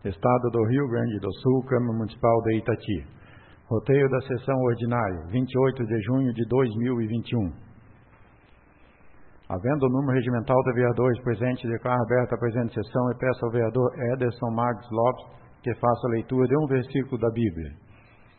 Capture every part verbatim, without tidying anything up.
Estado do Rio Grande do Sul, Câmara Municipal de Itati. Roteio da sessão ordinária, vinte e oito de junho de dois mil e vinte e um. Havendo o número regimental de vereadores presentes, declaro aberta a presente sessão e peço ao vereador Ederson Marques Lopes que faça a leitura de um versículo da Bíblia.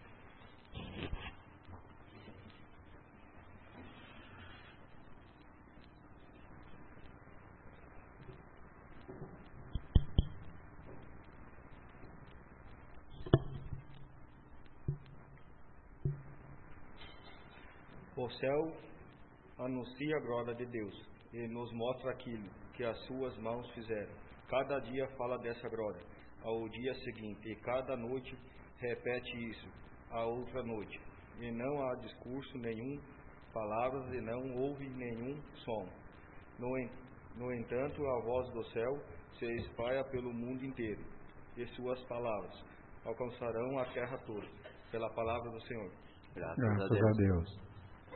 O céu anuncia a glória de Deus e nos mostra aquilo que as suas mãos fizeram. Cada dia fala dessa glória ao dia seguinte, e cada noite repete isso a outra noite. E não há discurso nenhum, palavras, e não houve nenhum som. No, no entanto, a voz do céu se espalha pelo mundo inteiro, e suas palavras alcançarão a terra toda. Pela palavra do Senhor. Graças, Graças a Deus. A Deus.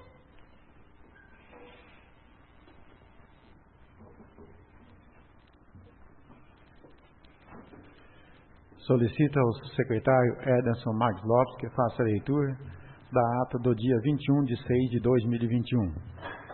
Solicita ao secretário Ederson Marques Lopes que faça a leitura da ata do dia vinte e um de seis de dois mil e vinte e um.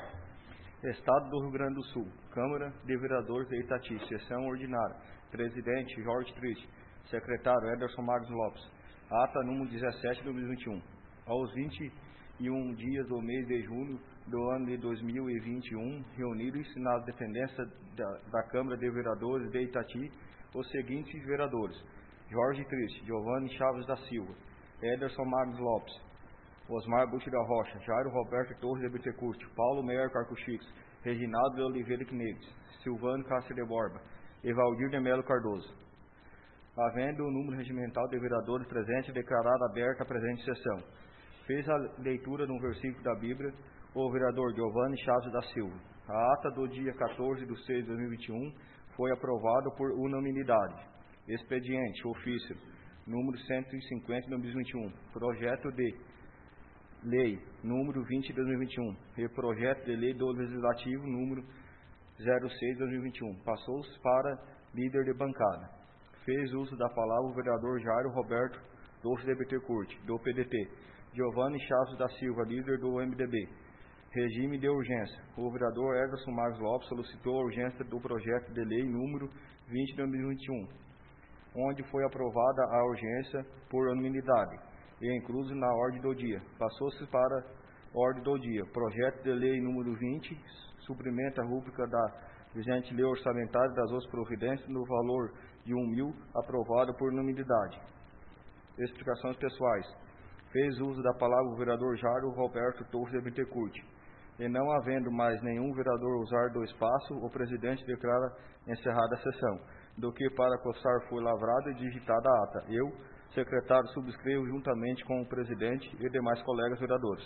Estado do Rio Grande do Sul, Câmara de Vereadores de Itati, sessão ordinária. Presidente Jorge Triste, secretário Ederson Marques Lopes. Ata número dezessete de dois mil e vinte e um. Aos vinte e um dias do mês de junho do ano de dois mil e vinte e um, reuniram-se na dependência da, da Câmara de Vereadores de Itati os seguintes vereadores: Jorge Triste, Giovanni Chaves da Silva, Ederson Marques Lopes, Osmar Butti da Rocha, Jairo Roberto Torres de Bittencourt, Paulo Meyer Carcuchix, Reginaldo de Oliveira Quinedes, Silvano Cássio de Borba, Evaldir de Melo Cardoso. Havendo o número regimental de vereadores presentes, declarada aberta a presente sessão. Fez a leitura de um versículo da Bíblia o vereador Giovanni Chaves da Silva. A ata do dia quatorze de seis de dois mil e vinte e um foi aprovada por unanimidade. Expediente, ofício, número cento e cinquenta de dois mil e vinte e um, projeto de lei, número vinte de dois mil e vinte e um, e projeto de lei do Legislativo, número zero seis de dois mil e vinte e um, passou-se para líder de bancada. Fez uso da palavra o vereador Jairo Roberto Torres de Bittencourt, do P D T, Giovanni Chaves da Silva, líder do M D B. Regime de urgência. O vereador Ederson Marques Lopes solicitou a urgência do projeto de lei número vinte de dois mil e vinte e um, onde foi aprovada a urgência por unanimidade e incluso na ordem do dia. Passou-se para ordem do dia. Projeto de lei número vinte, suprimenta a rúbrica da vigente lei orçamentária das outras providências no valor de um mil, aprovado por unanimidade. Explicações pessoais. Fez uso da palavra o vereador Jairo Roberto Torres de Bittencourt. E não havendo mais nenhum vereador usar do espaço, o presidente declara encerrada a sessão. Do que para constar foi lavrada e digitada a ata. Eu, secretário, subscrevo juntamente com o presidente e demais colegas vereadores.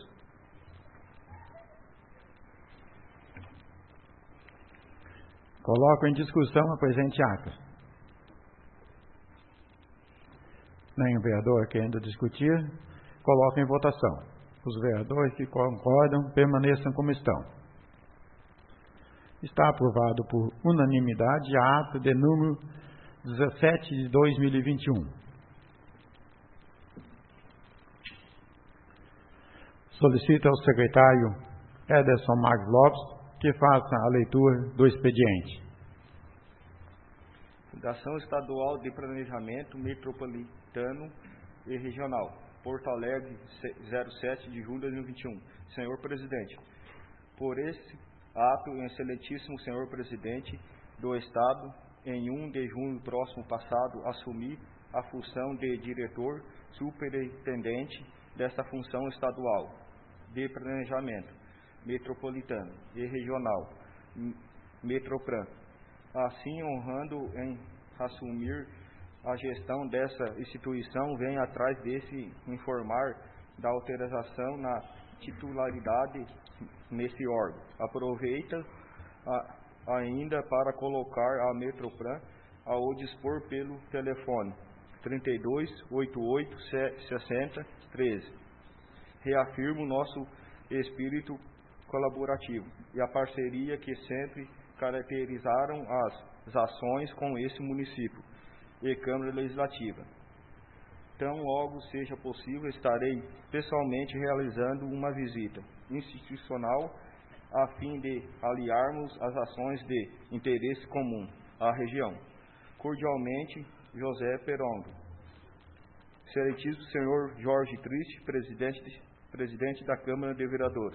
Coloco em discussão a presente ata. Nenhum vereador querendo discutir, coloco em votação. Os vereadores que concordam permaneçam como estão. Está aprovado por unanimidade a ata de número dezessete de dois mil e vinte e um. Solicito ao secretário Ederson Marques Lopes que faça a leitura do expediente. Fundação Estadual de Planejamento Metropolitano e Regional, Porto Alegre, zero sete de junho de dois mil e vinte e um. Senhor Presidente, por esse ato, excelentíssimo Senhor Presidente do Estado, em um de junho próximo passado, assumi a função de diretor superintendente desta função estadual de planejamento metropolitano e regional, Metroplan. Assim, honrando em assumir a gestão dessa instituição, vem atrás desse informar da autorização na titularidade nesse órgão. Aproveita a, ainda para colocar a Metroplan ao dispor pelo telefone trinta e dois, oitenta e oito, sessenta, treze. Reafirmo nosso espírito colaborativo e a parceria que sempre caracterizaram as ações com esse município. e Câmara Legislativa. Tão logo seja possível, estarei pessoalmente realizando uma visita institucional a fim de aliarmos as ações de interesse comum à região. Cordialmente, José Perongo. Excelentíssimo senhor Jorge Triste, presidente, presidente da Câmara de Vereadores.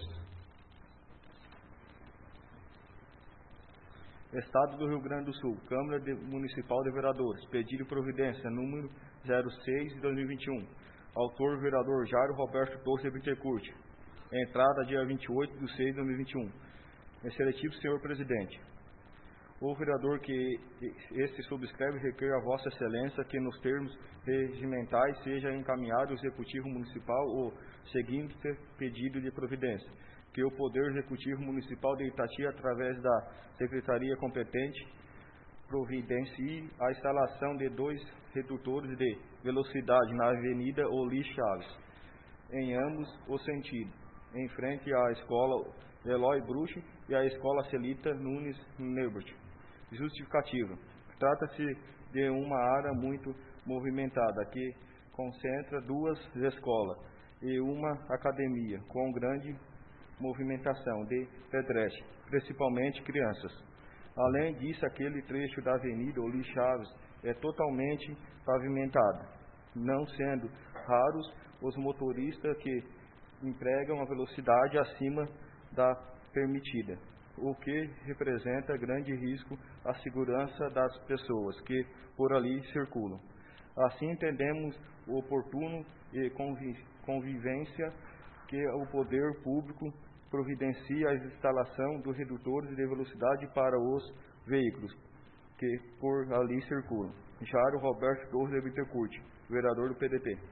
Estado do Rio Grande do Sul, Câmara de Municipal de Vereadores, pedido de providência número zero seis de dois mil e vinte e um. Autor, vereador Jairo Roberto Torres de Bittencourt. Entrada dia vinte e oito de seis de dois mil e vinte e um. Excelentíssimo senhor presidente, o vereador que este subscreve requer a Vossa Excelência que nos termos regimentais seja encaminhado ao Executivo Municipal o seguinte pedido de providência: que o Poder Executivo Municipal de Itati, através da Secretaria competente, providencie a instalação de dois redutores de velocidade na Avenida Oli Chaves, em ambos os sentidos, em frente à Escola Eloy Bruch e à Escola Celita Nunes Neubert. Justificativa: trata-se de uma área muito movimentada que concentra duas escolas e uma academia com grande movimentação de pedestres, principalmente crianças. Além disso, aquele trecho da Avenida Oli Chaves é totalmente pavimentado, não sendo raros os motoristas que empregam a velocidade acima da permitida, o que representa grande risco à segurança das pessoas que por ali circulam. Assim, entendemos oportuno e convivência que o poder público providencie a instalação dos redutores de velocidade para os veículos que por ali circulam. Jairo Roberto Torres de Bittencourt, vereador do P D T.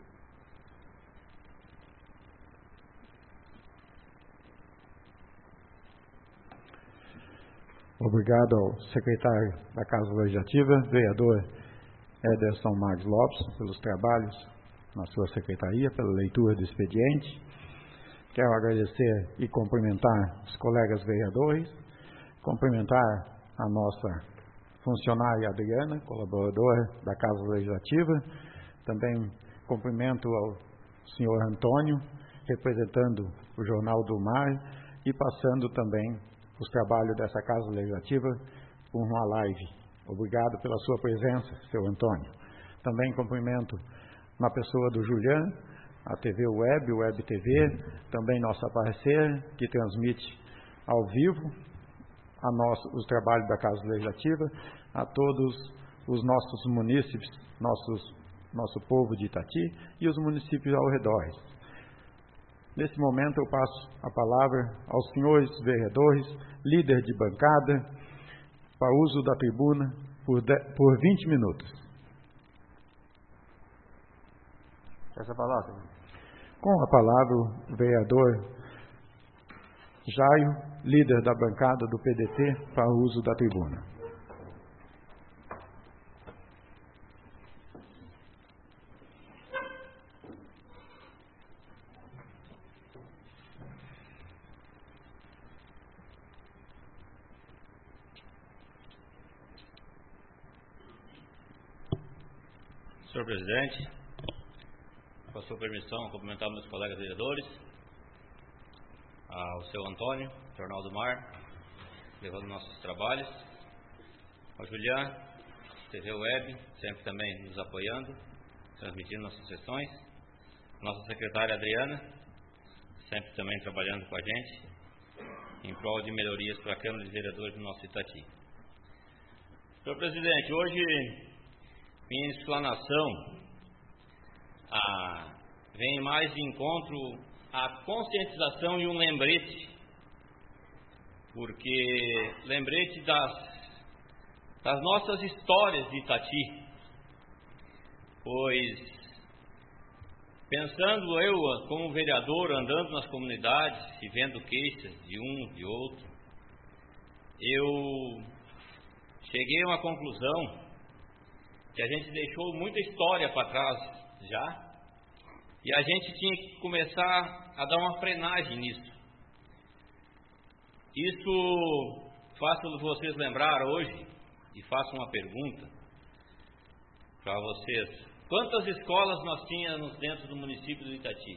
Obrigado ao secretário da Casa Legislativa, vereador Ederson Marques Lopes, pelos trabalhos na sua secretaria, pela leitura do expediente. Quero agradecer e cumprimentar os colegas vereadores, cumprimentar a nossa funcionária Adriana, colaboradora da Casa Legislativa. Também cumprimento ao senhor Antônio, representando o Jornal do Mar e passando também os trabalhos dessa Casa Legislativa por uma live. Obrigado pela sua presença, seu Antônio. Também cumprimento na pessoa do Julian, a T V Web, Web T V, também nossa parceira, que transmite ao vivo a nosso, os trabalhos da Casa Legislativa, a todos os nossos munícipes, nossos, nosso povo de Itati e os municípios ao redor. Nesse momento eu passo a palavra aos senhores vereadores, líder de bancada, para uso da tribuna por, de, por vinte minutos. Essa palavra. Com a palavra o vereador Jairo, líder da bancada do P D T, para o uso da tribuna. Senhor presidente, com a sua permissão, cumprimentar meus colegas vereadores, ao seu Antônio, Jornal do Mar, levando nossos trabalhos, ao Julian, T V Web, sempre também nos apoiando, transmitindo nossas sessões, nossa secretária Adriana, sempre também trabalhando com a gente, em prol de melhorias para a Câmara de Vereadores do nosso Itati. Senhor presidente, hoje minha explanação ah, vem mais de encontro à conscientização e um lembrete, porque lembrete das, das nossas histórias de Itati, pois pensando eu como vereador, andando nas comunidades e vendo queixas de um de outro, eu cheguei a uma conclusão que a gente deixou muita história para trás já, e a gente tinha que começar a dar uma frenagem nisso. Isso faço vocês lembrar hoje, e faço uma pergunta: para vocês quantas escolas nós tínhamos dentro do município do Itati.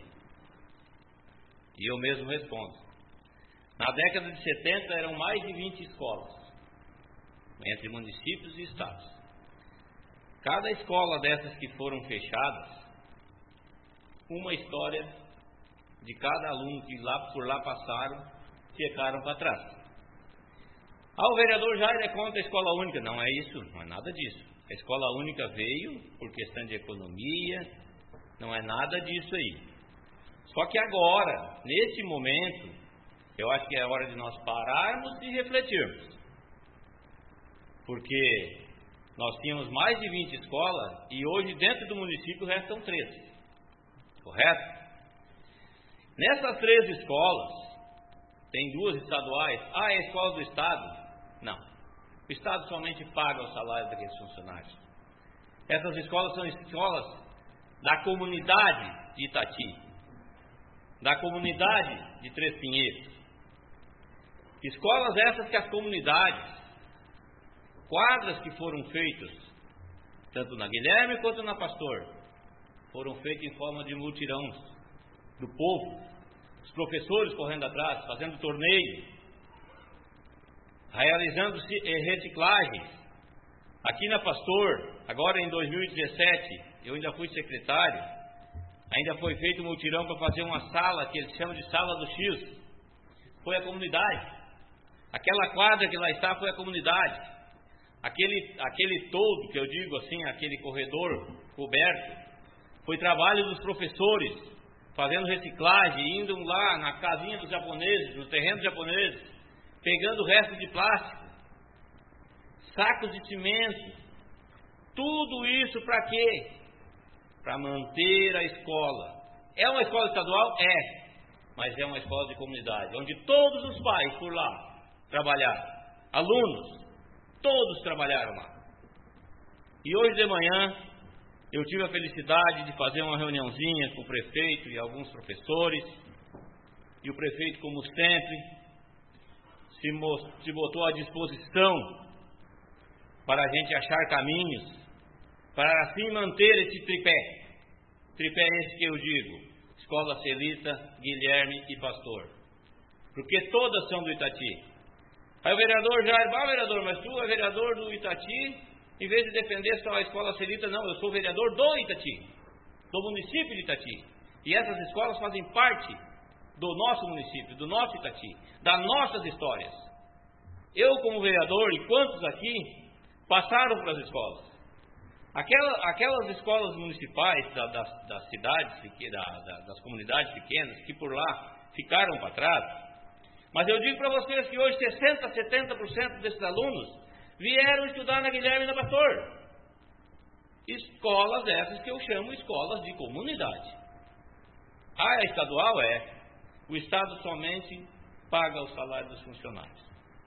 E eu mesmo respondo. Na década de setenta eram mais de vinte escolas, entre municípios e estados. Cada escola dessas que foram fechadas, uma história de cada aluno que lá por lá passaram, ficaram para trás. Ah, o vereador Jair é contra a escola única. Não é isso, não é nada disso. A escola única veio por questão de economia, não é nada disso aí. Só que agora, nesse momento, eu acho que é hora de nós pararmos e refletirmos. Porque nós tínhamos mais de vinte escolas e hoje dentro do município restam treze. Correto? Nessas treze escolas, tem duas estaduais. Ah, é a escola do Estado? Não. O Estado somente paga o salário daqueles funcionários. Essas escolas são escolas da comunidade de Itati, da comunidade de Três Pinheiros. Escolas essas que as comunidades, quadras que foram feitas, tanto na Guilherme quanto na Pastor, foram feitas em forma de mutirão do povo, os professores correndo atrás, fazendo torneio, realizando reciclagens. Aqui na Pastor, agora em dois mil e dezessete, eu ainda fui secretário, ainda foi feito um mutirão para fazer uma sala, que eles chamam de Sala do X. Foi a comunidade. Aquela quadra que lá está foi a comunidade. Aquele, aquele todo, que eu digo assim, aquele corredor coberto, foi trabalho dos professores, fazendo reciclagem, indo lá na casinha dos japoneses, no terreno japoneses, pegando o resto de plástico, sacos de cimento, tudo isso para quê? Para manter a escola. É uma escola estadual? É, mas é uma escola de comunidade, onde todos os pais por lá trabalharam, alunos, todos trabalharam lá. E hoje de manhã eu tive a felicidade de fazer uma reuniãozinha com o prefeito e alguns professores, e o prefeito, como sempre, se, se botou à disposição para a gente achar caminhos, para assim manter esse tripé. Tripé esse que eu digo: Escola Celita, Guilherme e Pastor. Porque todas são do Itati. Aí o vereador Jair, ah, vereador, mas tu é vereador do Itati, em vez de defender só a Escola Celita. Não, eu sou vereador do Itati, do município de Itati. E essas escolas fazem parte do nosso município, do nosso Itati, das nossas histórias. Eu, como vereador, e quantos aqui passaram pelas escolas? Aquela, aquelas escolas municipais da, das, das cidades, da, da, das comunidades pequenas, que por lá ficaram para trás. Mas eu digo para vocês que hoje sessenta, setenta por cento desses alunos vieram estudar na Guilherme e na Pastor. Escolas essas que eu chamo escolas de comunidade. Ah, a estadual é. O Estado somente paga o salário dos funcionários.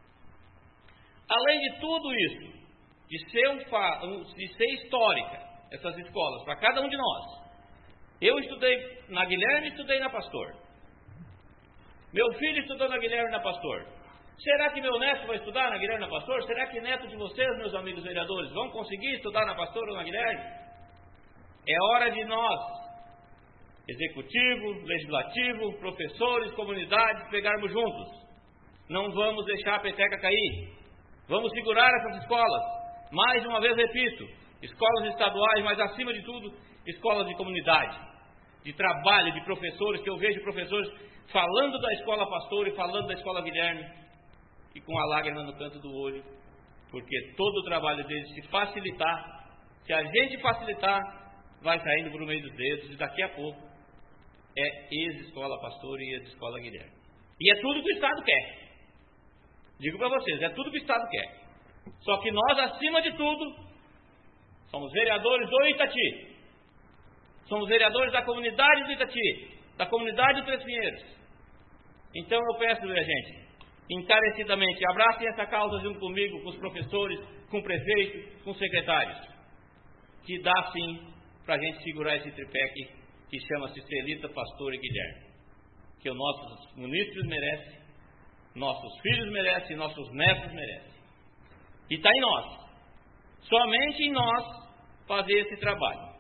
Além de tudo isso, de ser, um, de ser histórica, essas escolas, para cada um de nós. Eu estudei na Guilherme e estudei na Pastor. Meu filho estudou na Guilherme e na Pastor. Será que meu neto vai estudar na Guilherme e na Pastor? Será que neto de vocês, meus amigos vereadores, vão conseguir estudar na Pastor ou na Guilherme? É hora de nós, executivo, legislativo, professores, comunidades, pegarmos juntos. Não vamos deixar a peteca cair. Vamos segurar essas escolas. Mais uma vez repito, escolas estaduais, mas acima de tudo, escolas de comunidade, de trabalho, de professores, que eu vejo professores falando da escola Pastor e falando da escola Guilherme, e com a lágrima no canto do olho, porque todo o trabalho deles, se facilitar, se a gente facilitar, vai saindo por meio dos dedos, e daqui a pouco é ex-escola Pastor e ex-escola Guilherme. E é tudo que o Estado quer. Digo para vocês, é tudo que o Estado quer. Só que nós, acima de tudo, somos vereadores do Itati. Somos vereadores da comunidade do Itati, da comunidade do Três Pinheiros. Então eu peço, minha gente, encarecidamente, abracem essa causa junto comigo, com os professores, com o prefeito, com os secretários, que dá sim para a gente segurar esse tripé aqui, que chama-se Celita, Pastor e Guilherme, que os nossos munícipes merecem, nossos filhos merecem, nossos netos merecem. E está em nós, somente em nós, fazer esse trabalho.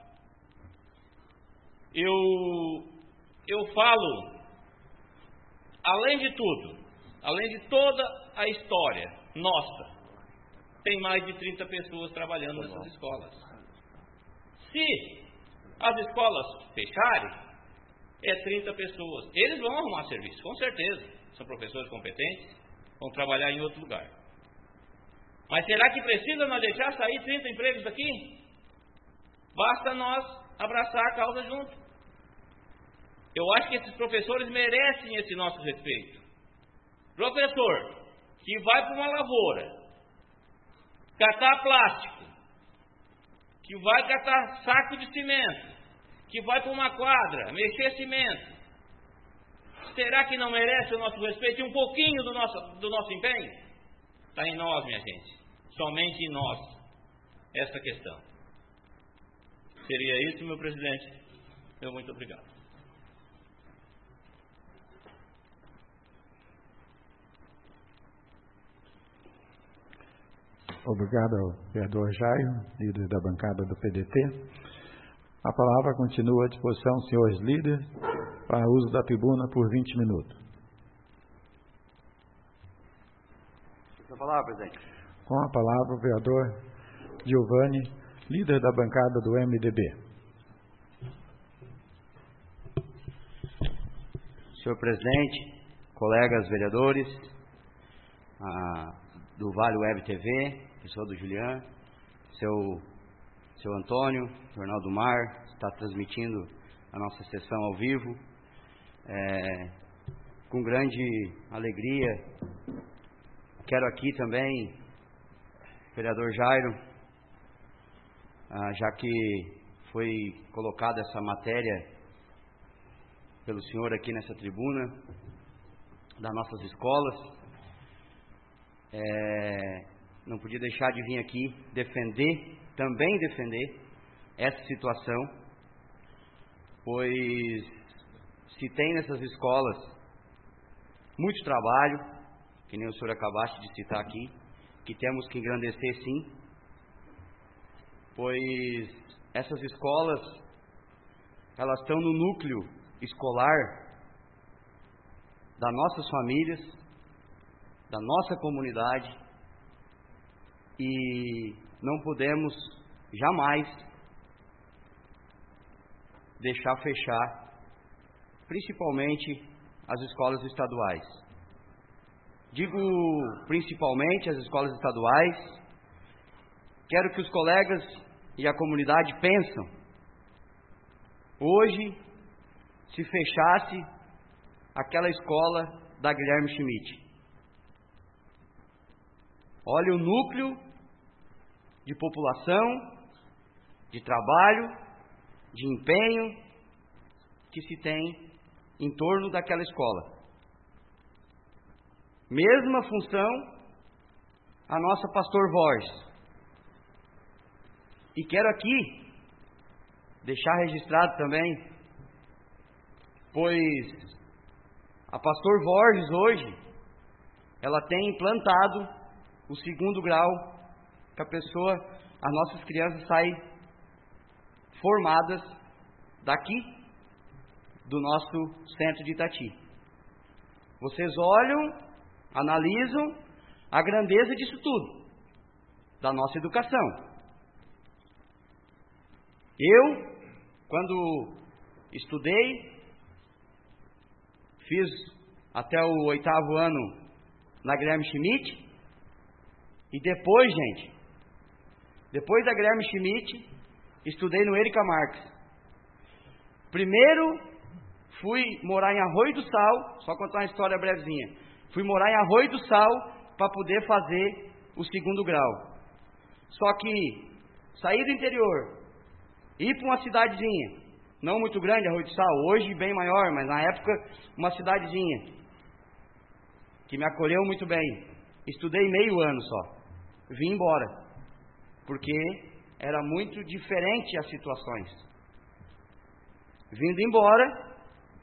Eu, eu falo, além de tudo, além de toda a história nossa, tem mais de trinta pessoas trabalhando nessas escolas. Se as escolas fecharem, é trinta pessoas. Eles vão arrumar serviço, com certeza. São professores competentes, vão trabalhar em outro lugar. Mas será que precisa nós deixar sair trinta empregos daqui? Basta nós abraçar a causa junto. Eu acho que esses professores merecem esse nosso respeito. Professor que vai para uma lavoura catar plástico, que vai catar saco de cimento, que vai para uma quadra mexer cimento, será que não merece o nosso respeito e um pouquinho do nosso, do nosso empenho? Está em nós, minha gente, somente em nós, essa questão. Seria isso, meu presidente. Meu muito obrigado. Obrigado ao vereador Jairo, líder da bancada do P D T. A palavra continua à disposição, senhores líderes, para uso da tribuna por vinte minutos. Com a palavra, presidente. Com a palavra, o vereador Giovanni, líder da bancada do M D B. Senhor presidente, colegas vereadores, ah, do Vale Web T V, pessoa do Julian, seu, seu Antônio, Jornal do Mar, está transmitindo a nossa sessão ao vivo. É, com grande alegria, quero aqui também, vereador Jairo, ah, já que foi colocada essa matéria pelo senhor aqui nessa tribuna, das nossas escolas, é, não podia deixar de vir aqui defender, também defender essa situação, pois se tem nessas escolas muito trabalho, que nem o senhor acabaste de citar aqui, que temos que engrandecer sim, pois essas escolas, elas estão no núcleo escolar das nossas famílias, da nossa comunidade, e não podemos jamais deixar fechar, principalmente as escolas estaduais. Digo principalmente as escolas estaduais, quero que os colegas e a comunidade pensam, hoje, se fechasse aquela escola da Guilherme Schmidt. Olha o núcleo de população, de trabalho, de empenho que se tem em torno daquela escola. Mesma função a nossa Pastor Borges. E quero aqui deixar registrado também, pois a Pastor Borges hoje, ela tem implantado o segundo grau, que a pessoa, as nossas crianças saem formadas daqui, do nosso centro de Itati. Vocês olham, analisam a grandeza disso tudo, da nossa educação. Eu, quando estudei, fiz até o oitavo ano na Guilherme Schmidt, e depois, gente, depois da Guilherme Schmidt, estudei no Erika Marques. Primeiro, fui morar em Arroio do Sal, só contar uma história brevezinha. Fui morar em Arroio do Sal para poder fazer o segundo grau. Só que sair do interior, ir para uma cidadezinha, não muito grande, Arroio do Sal, hoje bem maior, mas na época uma cidadezinha, que me acolheu muito bem. Estudei meio ano só. Vim embora, porque era muito diferente as situações. Vindo embora,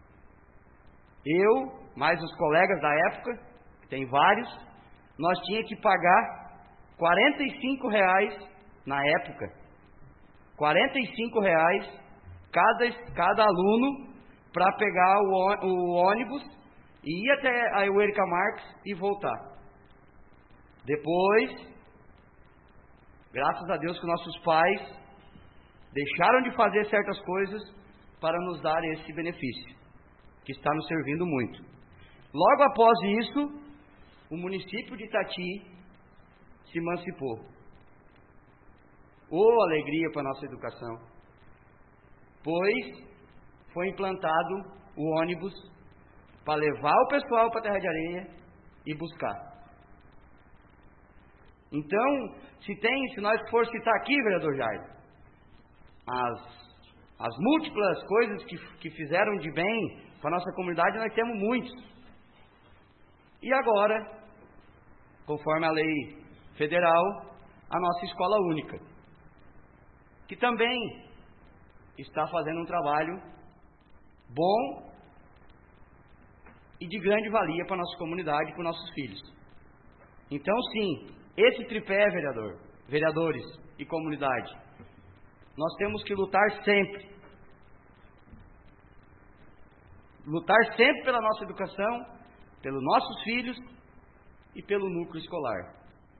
eu, mais os colegas da época, que tem vários, nós tínhamos que pagar quarenta e cinco reais na época quarenta e cinco reais cada, cada aluno para pegar o, o ônibus e ir até a Eurica Marques e voltar. Depois, graças a Deus que nossos pais deixaram de fazer certas coisas para nos dar esse benefício, que está nos servindo muito. Logo após isso, o município de Itati se emancipou. Oh, alegria para a nossa educação! Pois foi implantado o ônibus para levar o pessoal para a Terra de Areia e buscar. Então, se tem, se nós for citar aqui, vereador Jair, as, as múltiplas coisas que, que fizeram de bem para a nossa comunidade, nós temos muitos. E agora, conforme a lei federal, a nossa escola única, que também está fazendo um trabalho bom e de grande valia para a nossa comunidade e para os nossos filhos. Então, sim, esse tripé, vereador, vereadores e comunidade, nós temos que lutar sempre. Lutar sempre pela nossa educação, pelos nossos filhos e pelo núcleo escolar.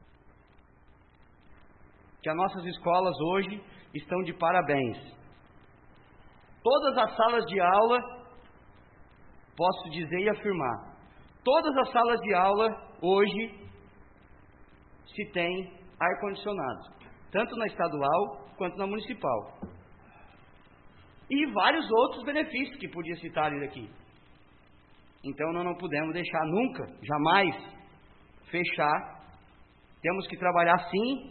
Que as nossas escolas hoje estão de parabéns. Todas as salas de aula, posso dizer e afirmar, todas as salas de aula hoje se tem ar-condicionado, tanto na estadual quanto na municipal. E vários outros benefícios que podia citar aqui. Então nós não podemos deixar nunca, jamais, fechar. Temos que trabalhar sim,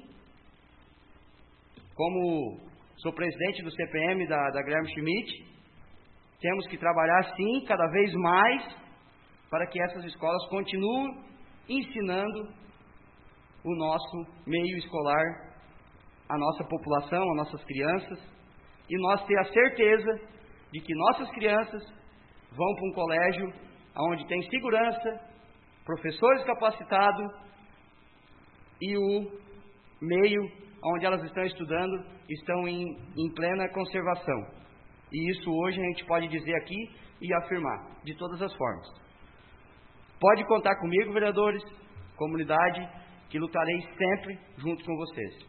como sou presidente do C P M da, da Guilherme Schmidt, temos que trabalhar sim, cada vez mais, para que essas escolas continuem ensinando o nosso meio escolar, a nossa população, as nossas crianças, e nós ter a certeza de que nossas crianças vão para um colégio onde tem segurança, professores capacitados e o meio onde elas estão estudando estão em, em plena conservação. E isso hoje a gente pode dizer aqui e afirmar, de todas as formas. Pode contar comigo, vereadores, comunidade, que lutarei sempre junto com vocês.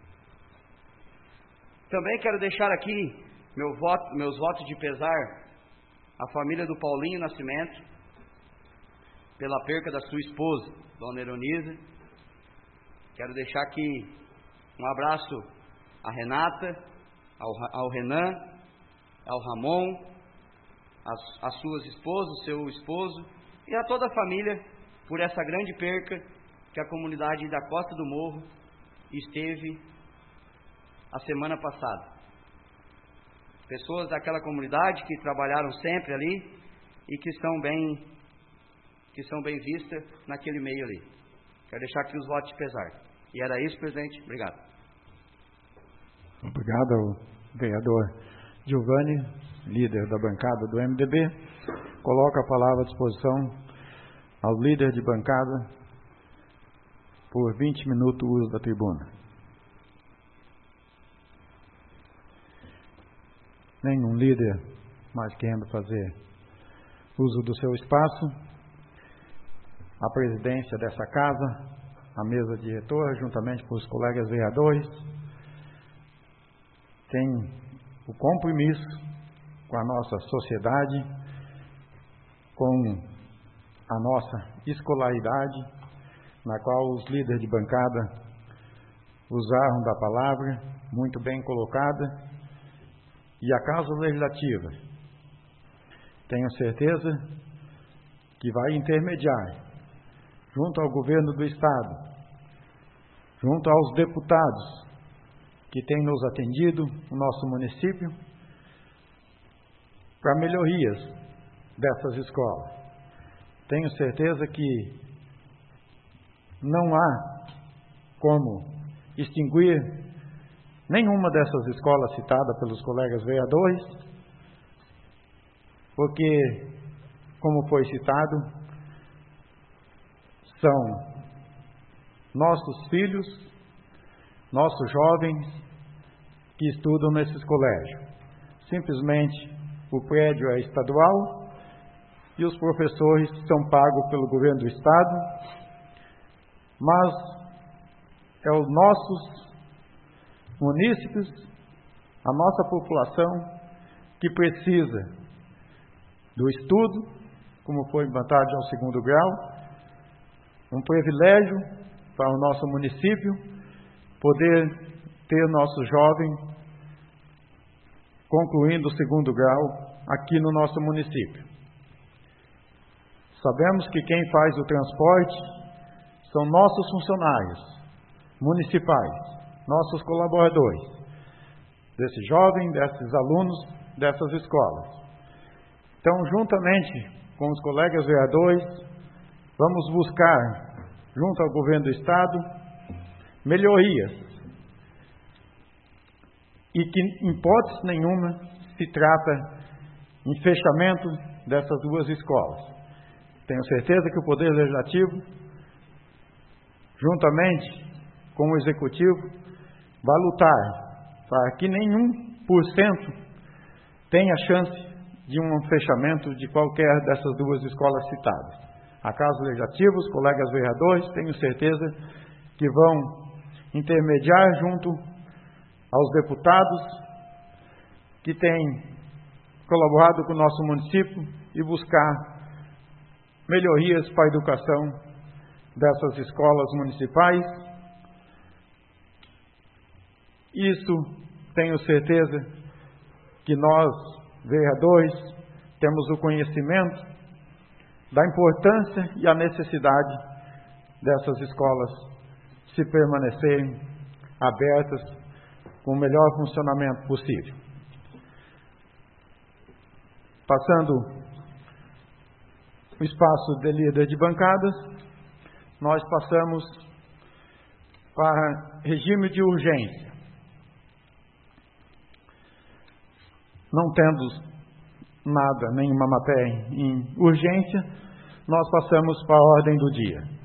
Também quero deixar aqui meu voto, meus votos de pesar à família do Paulinho Nascimento pela perca da sua esposa, Dona Eronisa. Quero deixar aqui um abraço à Renata, ao, ao Renan, ao Ramon, às, às suas esposas, seu esposo e a toda a família por essa grande perca que a comunidade da Costa do Morro esteve a semana passada. Pessoas daquela comunidade que trabalharam sempre ali e que são bem, que são bem vistas naquele meio ali. Quero deixar aqui os votos de pesar. E era isso, presidente. Obrigado. Obrigado ao vereador Giovanni, líder da bancada do M D B. Coloco a palavra à disposição ao líder de bancada por vinte minutos o uso da tribuna. Nenhum líder mais querendo fazer uso do seu espaço. A presidência dessa casa, a mesa diretora, juntamente com os colegas vereadores, tem o compromisso com a nossa sociedade, com a nossa escolaridade, na qual os líderes de bancada usaram da palavra, muito bem colocada, e a Casa Legislativa, tenho certeza que vai intermediar, junto ao governo do Estado, junto aos deputados que têm nos atendido, o nosso município, para melhorias dessas escolas. Tenho certeza que não há como extinguir nenhuma dessas escolas citadas pelos colegas vereadores, porque, como foi citado, são nossos filhos, nossos jovens, que estudam nesses colégios. Simplesmente o prédio é estadual e os professores são pagos pelo governo do estado, mas é os nossos munícipes, a nossa população, que precisa do estudo, como foi implantado ao segundo grau, um privilégio para o nosso município poder ter nosso jovem concluindo o segundo grau aqui no nosso município. Sabemos que quem faz o transporte são nossos funcionários municipais, nossos colaboradores, desse jovem, desses alunos, dessas escolas. Então, juntamente com os colegas vereadores, vamos buscar, junto ao governo do estado, melhorias. E que, em hipótese nenhuma, se trata em fechamento dessas duas escolas. Tenho certeza que o Poder Legislativo, juntamente com o Executivo, vai lutar para que nenhum por cento tenha chance de um fechamento de qualquer dessas duas escolas citadas. A Casa Legislativa, os colegas vereadores, tenho certeza que vão intermediar junto aos deputados que têm colaborado com o nosso município e buscar melhorias para a educação dessas escolas municipais. Isso, tenho certeza que nós, vereadores, temos o conhecimento da importância e a necessidade dessas escolas se permanecerem abertas com o melhor funcionamento possível. Passando o espaço de líder de bancadas, nós passamos para regime de urgência. Não tendo nada, nenhuma matéria em urgência, nós passamos para a ordem do dia.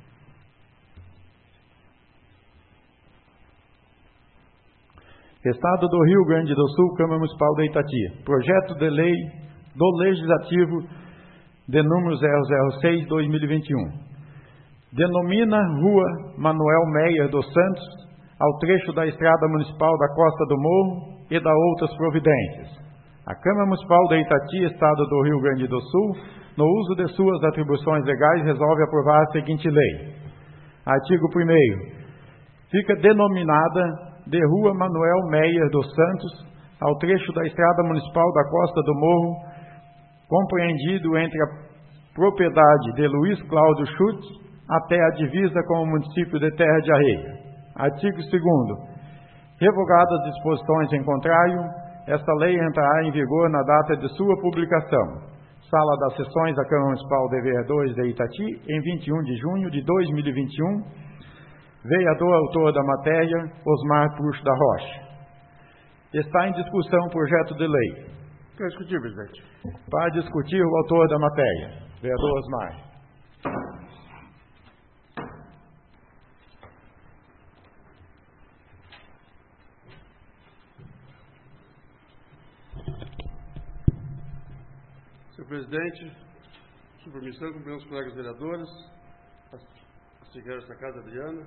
Estado do Rio Grande do Sul, Câmara Municipal da Itati. Projeto de Lei do Legislativo de número zero zero seis barra dois mil e vinte e um. Denomina Rua Manuel Meyer dos Santos ao trecho da Estrada Municipal da Costa do Morro e da outras providências. A Câmara Municipal da Itati, Estado do Rio Grande do Sul, no uso de suas atribuições legais, resolve aprovar a seguinte lei. Artigo primeiro. Fica denominada de Rua Manuel Meyer dos Santos, ao trecho da Estrada Municipal da Costa do Morro, compreendido entre a propriedade de Luiz Cláudio Schutz até a divisa com o município de Terra de Areia. Artigo segundo. Revogadas as disposições em contrário, esta lei entrará em vigor na data de sua publicação. Sala das Sessões da Câmara Municipal de Vereadores de Itati, em vinte e um de junho de dois mil e vinte e um. Vereador autor da matéria, Osmar Puxo da Rocha. Está em discussão o projeto de lei. Para discutir, presidente. Para discutir o autor da matéria, vereador Osmar. Senhor presidente, sua permissão, cumprir os colegas vereadores, a secretária desta casa, Adriana,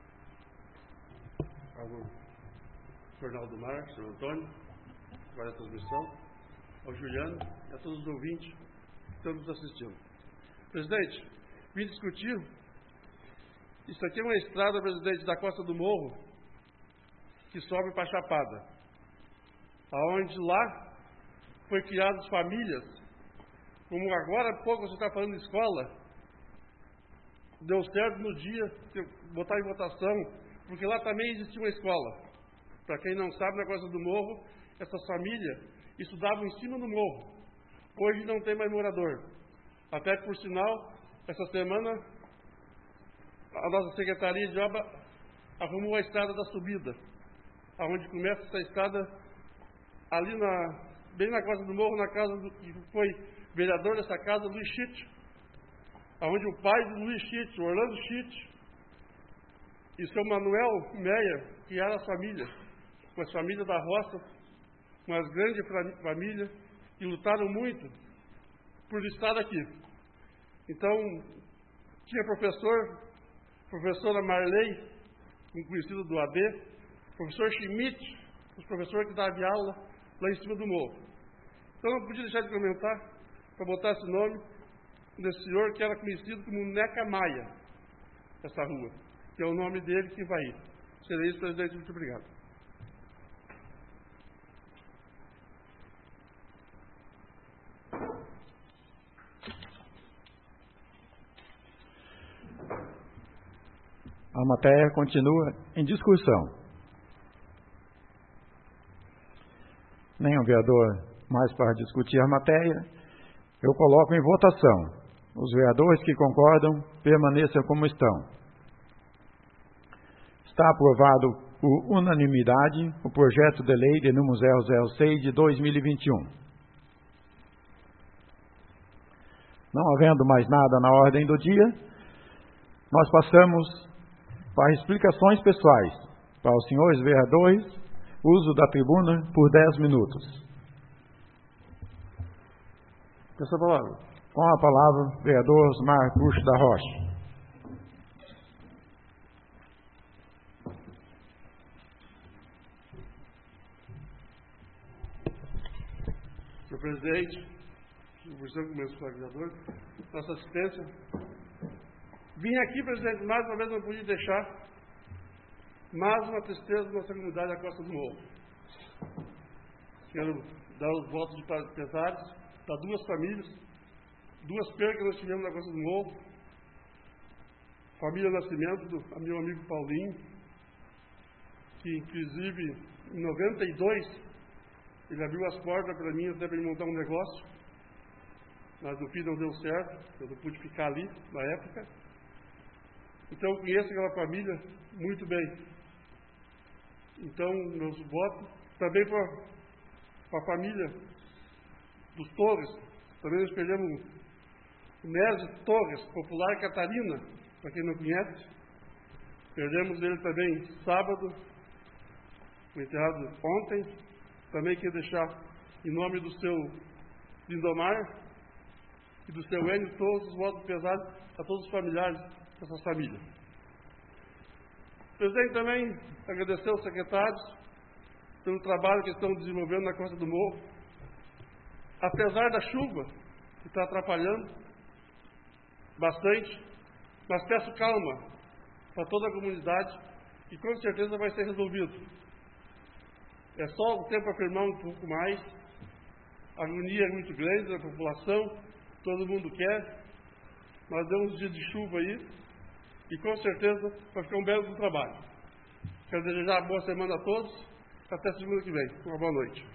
ao Jornal do Mar, senhor Antônio, para a transmissão, ao Juliano e a todos os ouvintes que estão nos assistindo. Presidente, vim discutir, isso aqui é uma estrada, presidente, da Costa do Morro, que sobe para a Chapada, aonde lá foi criadas famílias, como agora há pouco você está falando de escola, deu certo no dia que botar em votação, porque lá também existia uma escola. Para quem não sabe, na Costa do Morro, essas famílias estudavam em cima do morro. Hoje não tem mais morador. Até por sinal, essa semana, a nossa Secretaria de Obra arrumou a estrada da subida, aonde começa essa estrada, ali na, bem na Costa do Morro, na casa do que foi vereador dessa casa, Luiz Schitt, aonde o pai do Luiz Schitt, Orlando Schitt, e seu Manuel Meyer, que era a família. com as famílias da roça, com as grandes famílias que lutaram muito por estar aqui. Então, tinha professor, professora Marley, um conhecido do A D, professor Schmidt, os professores que davam aula lá em cima do morro. Então, não podia deixar de comentar, para botar esse nome desse senhor que era conhecido como Neca Maia, essa rua, que é o nome dele que vai ir. Seria isso, presidente. Muito obrigado. A matéria continua em discussão. Nenhum vereador mais para discutir a matéria. Eu coloco em votação. Os vereadores que concordam, permaneçam como estão. Está aprovado por unanimidade o projeto de lei de número zero zero seis de dois mil e vinte e um. Não havendo mais nada na ordem do dia, nós passamos para explicações pessoais para os senhores vereadores, uso da tribuna por dez minutos. Essa palavra. Com a palavra, vereador Osmar Puxo da Rocha. Senhor presidente, conversando com o meu supervisor, nossa assistência. Vim aqui, presidente, mais uma vez não pude deixar mais uma tristeza da nossa comunidade da Costa do Morro. Quero dar os votos de pesares para duas famílias, duas perdas que nós tivemos na Costa do Morro. Família Nascimento, do meu amigo Paulinho, que inclusive em noventa e dois ele abriu as portas para mim até para ele montar um negócio, mas no fim não deu certo, eu não pude ficar ali na época. Então eu conheço aquela família muito bem. Então, meus votos também para a família dos Torres. Também nós perdemos o Nésio Torres, popular Catarina, para quem não conhece. Perdemos ele também sábado, foi enterrado ontem. Também quero deixar, em nome do seu Lindomar e do seu Enio, todos os votos pesados a todos os familiares dessas famílias. Presidente, também agradecer aos secretários pelo trabalho que estão desenvolvendo na Costa do Morro. Apesar da chuva, que está atrapalhando bastante, mas peço calma para toda a comunidade e com certeza vai ser resolvido. É só o tempo afirmar um pouco mais. A agonia é muito grande da população, todo mundo quer, mas deu uns dias de chuva aí e com certeza vai ficar um belo trabalho. Quero desejar uma boa semana a todos, até segunda que vem. Uma boa noite.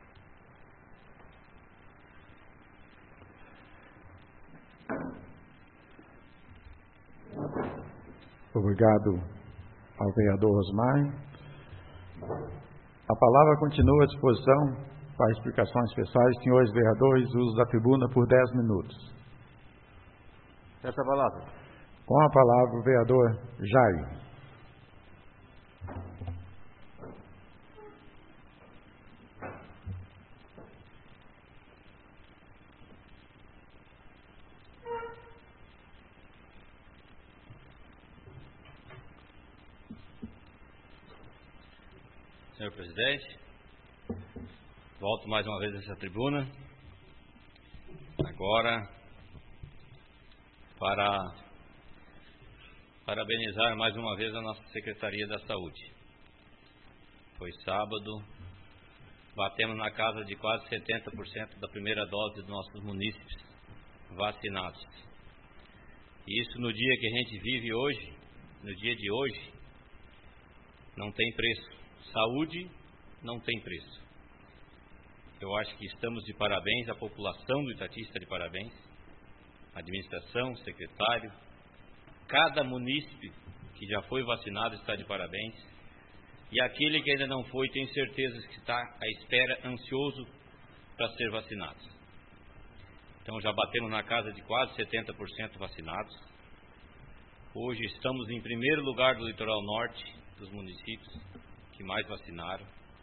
Obrigado ao vereador Osmar. A palavra continua à disposição para explicações especiais. Senhores vereadores, uso da tribuna por dez minutos. Essa palavra. Com a palavra, o vereador Jair. Senhor presidente, volto mais uma vez nessa tribuna, agora para parabenizar mais uma vez a nossa Secretaria da Saúde. Foi sábado, batemos na casa de quase setenta por cento da primeira dose dos nossos munícipes vacinados. E isso no dia que a gente vive hoje, no dia de hoje, não tem preço. Saúde não tem preço. Eu acho que estamos de parabéns, a população do Itati está de parabéns, a administração, o secretário, cada munícipe que já foi vacinado está de parabéns, e aquele que ainda não foi, tem certeza que está à espera, ansioso para ser vacinado. Então já batemos na casa de quase setenta por cento vacinados. Hoje estamos em primeiro lugar do litoral norte dos municípios que mais vacinaram.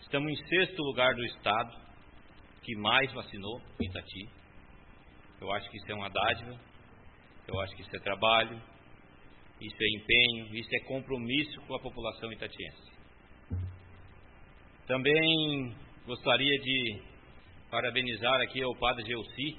Estamos em sexto lugar do estado que mais vacinou em Itati. Eu acho que isso é uma dádiva, eu acho que isso é trabalho, isso é empenho, isso é compromisso com a população itatiense. Também gostaria de parabenizar aqui ao padre Gelsi,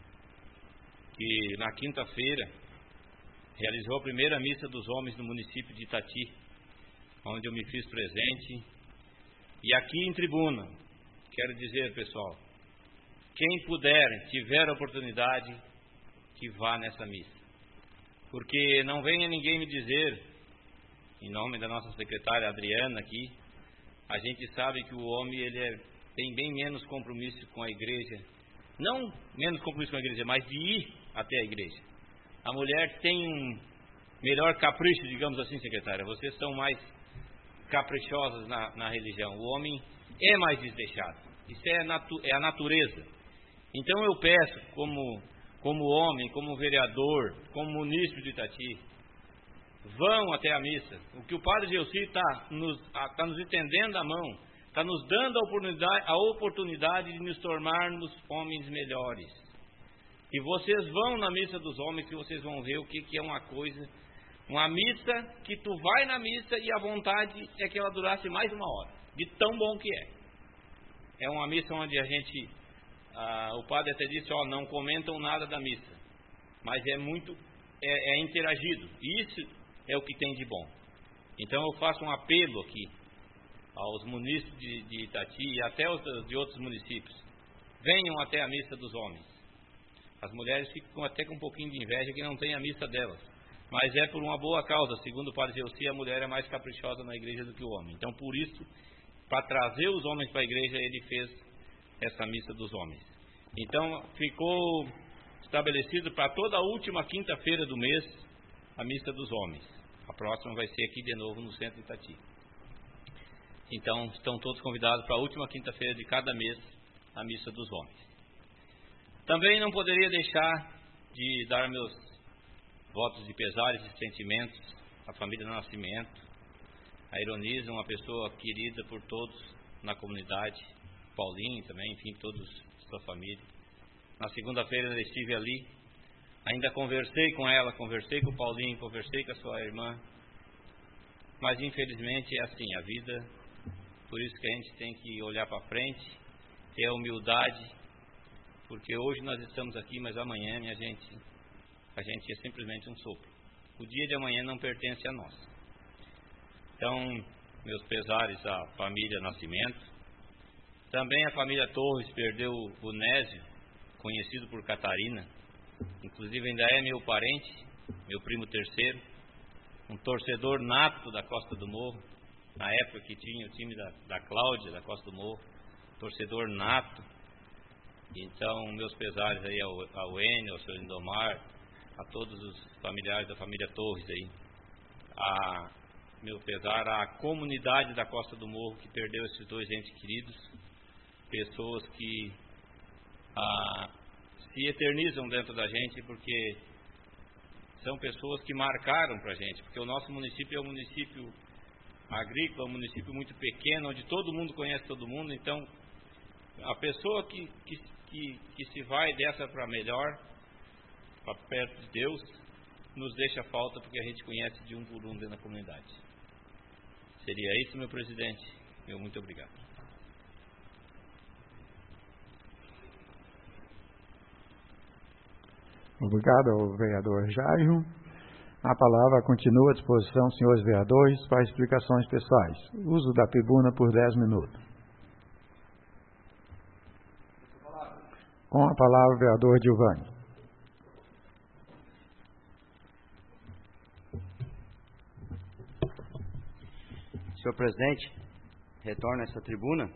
que na quinta-feira realizou a primeira missa dos homens no município de Itati, onde eu me fiz presente. E aqui em tribuna, quero dizer, pessoal, quem puder, tiver a oportunidade, que vá nessa missa. Porque não venha ninguém me dizer, em nome da nossa secretária Adriana aqui, a gente sabe que o homem ele é, tem bem menos compromisso com a igreja, não menos compromisso com a igreja, mas de ir até a igreja. A mulher tem um melhor capricho, digamos assim, secretária, vocês são mais caprichosas na, na religião, o homem é mais desleixado, isso é, natu, é a natureza. Então eu peço, como, como homem, como vereador, como munícipe de Itati, vão até a missa. O que o padre Gelsi está nos, tá nos estendendo a mão, está nos dando a oportunidade, a oportunidade de nos tornarmos homens melhores. E vocês vão na missa dos homens, que vocês vão ver o que, que é uma coisa, uma missa que tu vai na missa e a vontade é que ela durasse mais uma hora, de tão bom que é. É uma missa onde a gente, ah, o padre até disse, ó, não comentam nada da missa, mas é muito, é, é interagido, isso é o que tem de bom. Então eu faço um apelo aqui aos munícipes de, de Itati e até os de outros municípios, venham até a missa dos homens. As mulheres ficam até com um pouquinho de inveja que não tem a missa delas, mas é por uma boa causa. Segundo o padre Gelsi, a mulher é mais caprichosa na igreja do que o homem. Então por isso, para trazer os homens para a igreja, ele fez essa missa dos homens. Então ficou estabelecido para toda a última quinta-feira do mês a missa dos homens. A próxima vai ser aqui de novo no centro de Itati. Então estão todos convidados para a última quinta-feira de cada mês a missa dos homens. Também não poderia deixar de dar meus votos de pesares e sentimentos à família do Nascimento, a Ironisa, uma pessoa querida por todos na comunidade, Paulinho também, enfim, todos sua família. Na segunda-feira eu estive ali, ainda conversei com ela, conversei com o Paulinho, conversei com a sua irmã, mas infelizmente é assim a vida, por isso que a gente tem que olhar para frente, ter a humildade, porque hoje nós estamos aqui, mas amanhã, minha gente, a gente é simplesmente um sopro. O dia de amanhã não pertence a nós. Então, meus pesares à família Nascimento. Também a família Torres perdeu o Nésio, conhecido por Catarina. Inclusive ainda é meu parente, meu primo terceiro. Um torcedor nato da Costa do Morro. Na época que tinha o time da, da Cláudia, da Costa do Morro. Torcedor nato. Então, meus pesares aí ao, ao Enio, ao seu Lindomar, a todos os familiares da família Torres aí. A, meu pesar à comunidade da Costa do Morro que perdeu esses dois entes queridos, pessoas que a, se eternizam dentro da gente, porque são pessoas que marcaram para a gente, porque o nosso município é um município agrícola, um município muito pequeno, onde todo mundo conhece todo mundo, então a pessoa que, que, que, que se vai dessa para melhor, para perto de Deus, nos deixa falta, porque a gente conhece de um por um dentro da comunidade. Seria isso, meu presidente. Meu muito obrigado. Obrigado ao vereador Jairo. A palavra continua à disposição, senhores vereadores, para explicações pessoais. Uso da tribuna por dez minutos. Com a palavra, o vereador Giovanni. Senhor presidente, retorno a essa tribuna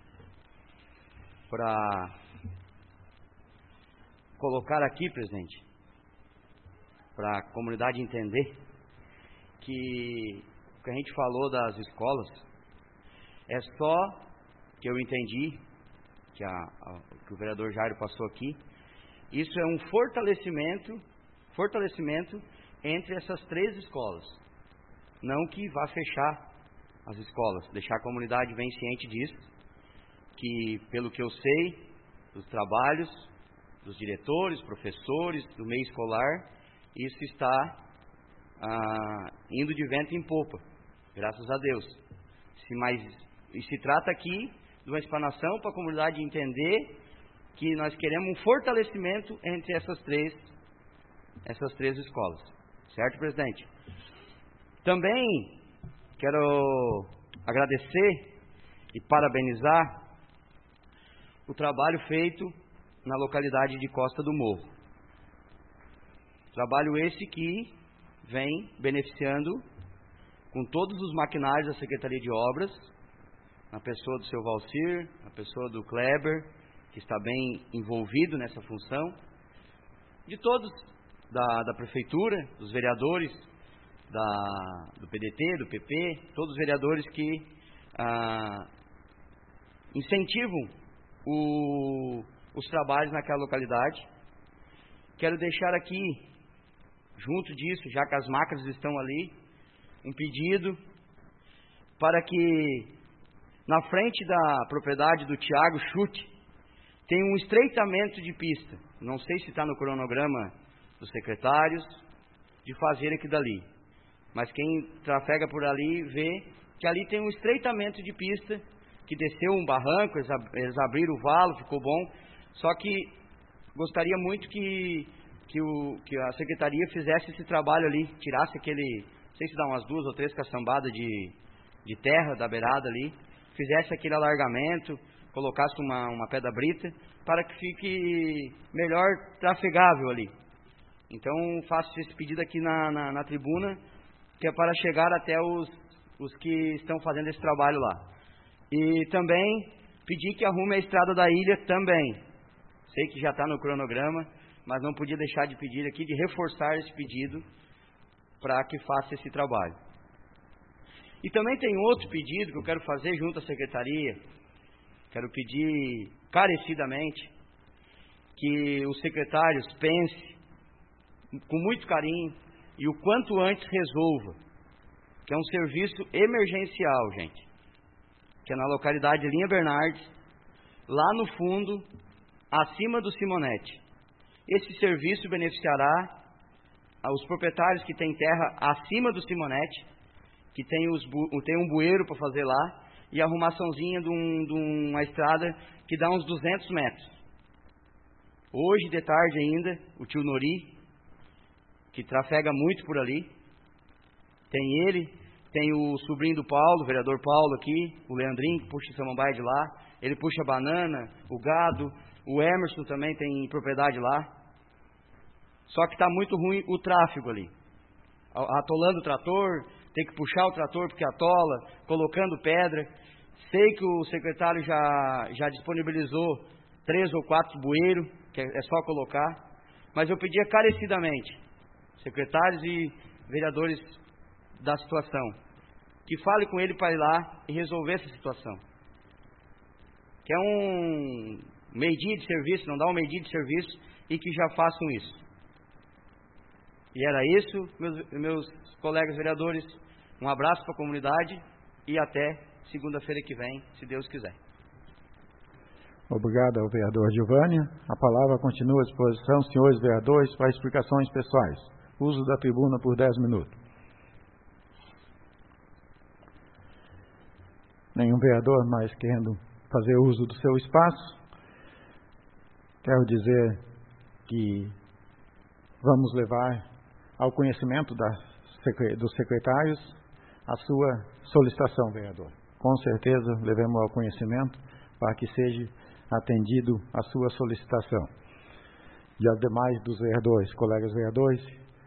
para colocar aqui, presidente, para a comunidade entender que o que a gente falou das escolas é só que eu entendi, que, a, a, que o vereador Jairo passou aqui, isso é um fortalecimento, fortalecimento entre essas três escolas, não que vá fechar as escolas, deixar a comunidade bem ciente disso, que pelo que eu sei, dos trabalhos, dos diretores, professores, do meio escolar, isso está ah, indo de vento em popa, graças a Deus. Se, mais, e se trata aqui de uma explanação para a comunidade entender que nós queremos um fortalecimento entre essas três, essas três escolas. Certo, presidente? Também quero agradecer e parabenizar o trabalho feito na localidade de Costa do Morro. Trabalho esse que vem beneficiando com todos os maquinários da Secretaria de Obras, na pessoa do seu Valcir, na pessoa do Kleber, que está bem envolvido nessa função, de todos da, da Prefeitura, dos vereadores, da, do P D T, do P P, todos os vereadores que ah, incentivam o, os trabalhos naquela localidade. Quero deixar aqui, junto disso, já que as máquinas estão ali, um pedido para que na frente da propriedade do Tiago Chute tem um estreitamento de pista. Não sei se está no cronograma dos secretários de fazer aqui dali, mas quem trafega por ali vê que ali tem um estreitamento de pista, que desceu um barranco, eles, ab eles abriram o valo, ficou bom, só que gostaria muito que, que, o, que a secretaria fizesse esse trabalho ali, tirasse aquele, não sei se dá umas duas ou três caçambadas de, de terra da beirada ali, fizesse aquele alargamento, colocasse uma, uma pedra brita, para que fique melhor trafegável ali. Então, faço esse pedido aqui na, na, na tribuna, que é para chegar até os, os que estão fazendo esse trabalho lá. E também pedir que arrume a estrada da ilha também. Sei que já está no cronograma, mas não podia deixar de pedir aqui, de reforçar esse pedido, para que faça esse trabalho. E também tem outro pedido que eu quero fazer junto à secretaria. Quero pedir carecidamente que os secretários pensem com muito carinho e o quanto antes resolva, que é um serviço emergencial, gente, que é na localidade de Linha Bernardes, lá no fundo, acima do Simonete. Esse serviço beneficiará os proprietários que têm terra acima do Simonete, que tem, os, tem um bueiro para fazer lá, e a arrumaçãozinha de, um, de uma estrada que dá uns duzentos metros. Hoje, de tarde ainda, o tio Nori, que trafega muito por ali, tem ele, tem o sobrinho do Paulo, o vereador Paulo aqui, o Leandrinho, que puxa samambaia de lá, ele puxa a banana, o gado, o Emerson também tem propriedade lá. Só que está muito ruim o tráfego ali. Atolando o trator, tem que puxar o trator porque atola, colocando pedra. Sei que o secretário já, já disponibilizou três ou quatro bueiros, que é só colocar. Mas eu pedia carecidamente, secretários e vereadores da situação, que fale com ele para ir lá e resolver essa situação. Que é um meio-dia de serviço, não dá um meio-dia de serviço, e que já façam isso. E era isso, meus, meus colegas vereadores. Um abraço para a comunidade e até segunda-feira que vem, se Deus quiser. Obrigado ao vereador Giovanni. A palavra continua à disposição, senhores vereadores, para explicações pessoais. Uso da tribuna por dez minutos. Nenhum vereador mais querendo fazer uso do seu espaço. Quero dizer que vamos levar ao conhecimento da, dos secretários a sua solicitação, vereador. Com certeza levemos ao conhecimento para que seja atendido a sua solicitação. E aos demais dos vereadores, colegas vereadores,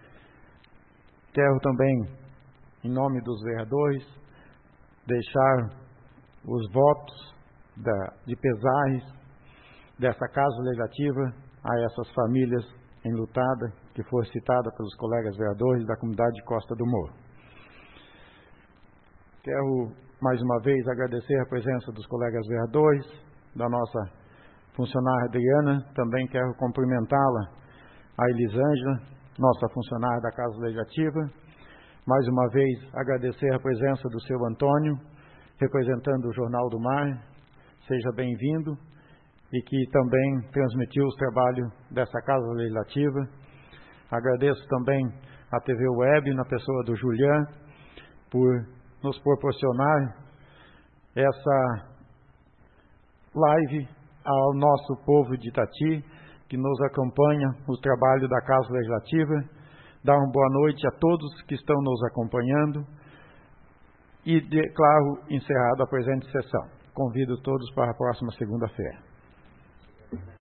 quero também, em nome dos vereadores, deixar os votos da, de pesares dessa Casa Legislativa a essas famílias enlutadas, que foi citada pelos colegas vereadores da comunidade de Costa do Morro. Quero, mais uma vez, agradecer a presença dos colegas vereadores, da nossa funcionária Adriana, também quero cumprimentá-la, a Elisângela, nossa funcionária da Casa Legislativa, mais uma vez agradecer a presença do seu Antônio, representando o Jornal do Mar. Seja bem-vindo, e que também transmitiu os trabalhos dessa Casa Legislativa. Agradeço também a T V Web, na pessoa do Julian, por nos proporcionar essa live ao nosso povo de Itati, que nos acompanha no trabalho da Casa Legislativa. Dar uma boa noite a todos que estão nos acompanhando e declaro encerrada a presente sessão. Convido todos para a próxima segunda-feira.